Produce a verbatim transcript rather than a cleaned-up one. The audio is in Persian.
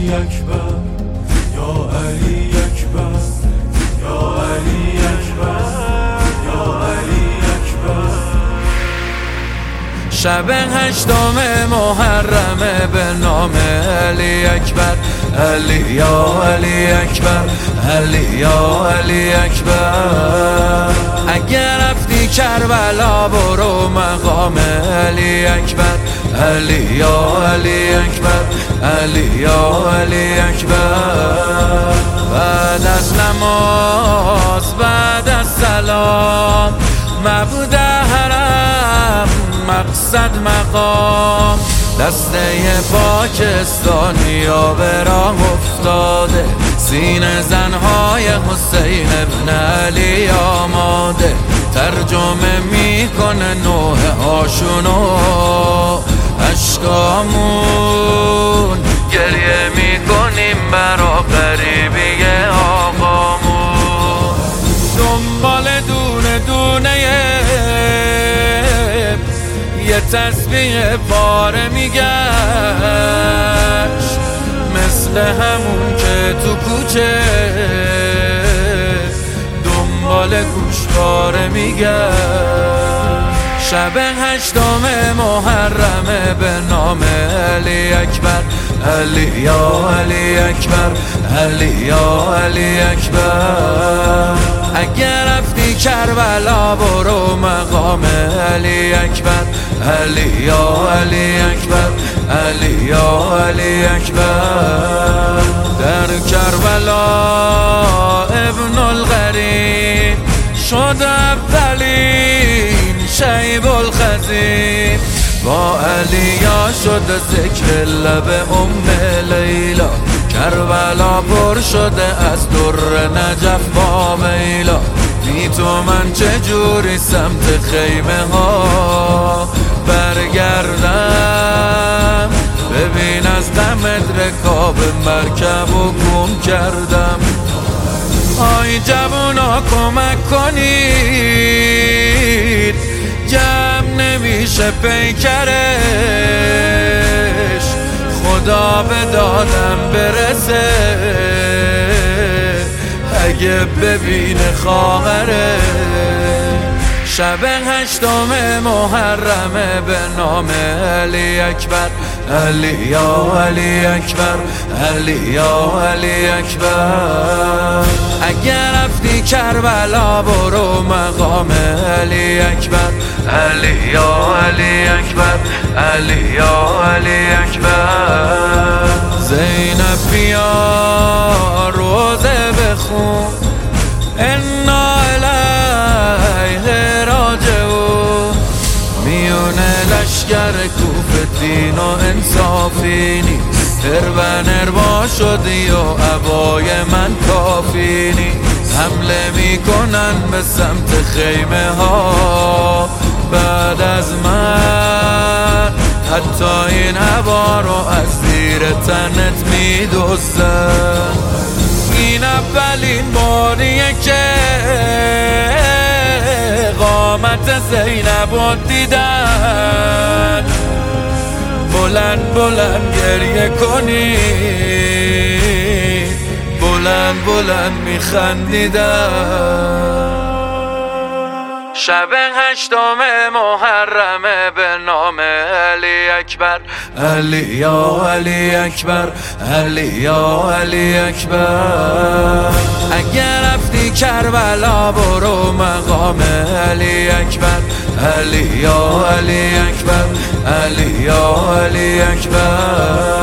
اکبر یا علی اکبر یا علی اکبر یا علی اکبر. شب هشتم محرم به نام علی اکبر، علی یا علی اکبر، علی یا علی اکبر. اگر رفتی کربلا برو مقام علی اکبر، علی یا علی اکبر، علی یا علی اکبر. بعد از نماز بعد از سلام معبود حرم مقصد مقام، دسته پاکستانی ها به راه افتاده، سینه زنهای حسین ابن علی آماده. ترجمه میکنه نوح هاشونو اشکامون، گریه میکنیم برا غریبی آقامون. دنبال دونه دونه یه تسبیح پاره میگشت، مثل همون که تو کوچه دنبال گوشواره میگشت. شب هشتم محرم به نام علی اکبر، علی یا علی اکبر، علی یا علی اکبر. اگر رفتی کربلا برو مقام علی اکبر، علی یا علی اکبر، علی یا علی اکبر. در کربلا ابن الغریب شد اولین شیب الخزیب، با علیا شده ذکر لب ام لیلا. کربلا پر شده از در نجف با میلا. بی تو من چجوری سمت خیمه ها برگردم، ببین از غمت رکاب مرکب و گم کردم. آی جوونا کمک کنید، جمع نمیشه پیکرش، خدا به دادم برسه اگه ببینه خواهره. شب هشتم محرم به نام علی اکبر، علی یا علی اکبر، علی یا علی اکبر. اگر رفتی کربلا برو مقام علی اکبر، علی یا علی اکبر، علی یا علی اکبر. زینب بیا روزه بخون، انا الیه راجعون. میونه لشگر کوفه دین و انصافی نیست، هرون اروا شدی و عبای من کافی نیست. حمله میکنن به سمت خیمه ها بعد از من، حتی این عبا رو از زیر تنت میدوزن. این اولین باریه که قامت زینب رو دیدن، بلند بلند گریه کنی، بلند بلند میخندیدن. شب هشتم محرم به نام علی اکبر، علی یا علی اکبر، علی یا علی اکبر. اگر رفتی کربلا برو مقام علی اکبر، علی یا علی اکبر، علی یا علی اکبر.